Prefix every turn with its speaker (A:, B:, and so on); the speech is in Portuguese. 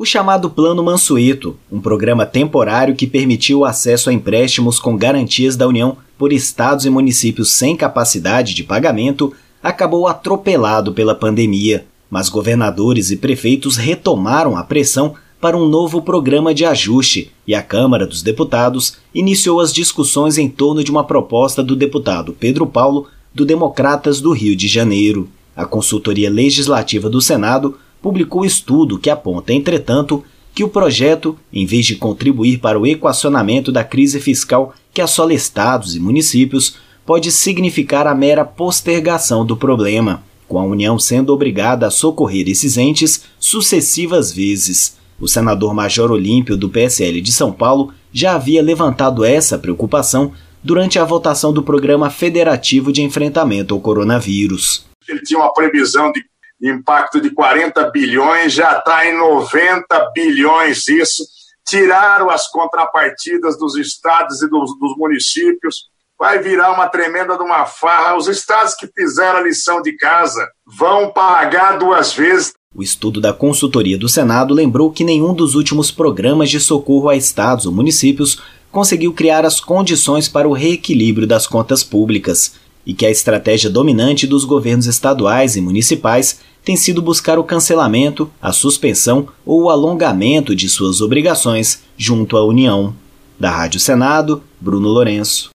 A: O chamado Plano Mansueto, um programa temporário que permitiu o acesso a empréstimos com garantias da União por estados e municípios sem capacidade de pagamento, acabou atropelado pela pandemia, mas governadores e prefeitos retomaram a pressão para um novo programa de ajuste e a Câmara dos Deputados iniciou as discussões em torno de uma proposta do deputado Pedro Paulo, do Democratas do Rio de Janeiro. A Consultoria Legislativa do Senado publicou estudo que aponta, entretanto, que o projeto, em vez de contribuir para o equacionamento da crise fiscal que assola estados e municípios, pode significar a mera postergação do problema, com a União sendo obrigada a socorrer esses entes sucessivas vezes. O senador Major Olímpio, do PSL de São Paulo, já havia levantado essa preocupação durante a votação do Programa Federativo de Enfrentamento ao Coronavírus.
B: Ele tinha uma previsão de impacto de 40 bilhões, já está em 90 bilhões isso. Tiraram as contrapartidas dos estados e dos municípios. Vai virar uma tremenda de uma farra. Os estados que fizeram a lição de casa vão pagar 2 vezes.
A: O estudo da Consultoria do Senado lembrou que nenhum dos últimos programas de socorro a estados ou municípios conseguiu criar as condições para o reequilíbrio das contas públicas e que a estratégia dominante dos governos estaduais e municipais tem sido buscar o cancelamento, a suspensão ou o alongamento de suas obrigações junto à União. Da Rádio Senado, Bruno Lourenço.